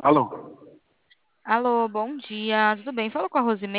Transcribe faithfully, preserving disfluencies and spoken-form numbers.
Alô, Alô, bom dia, tudo bem? Fala com a Rosimei.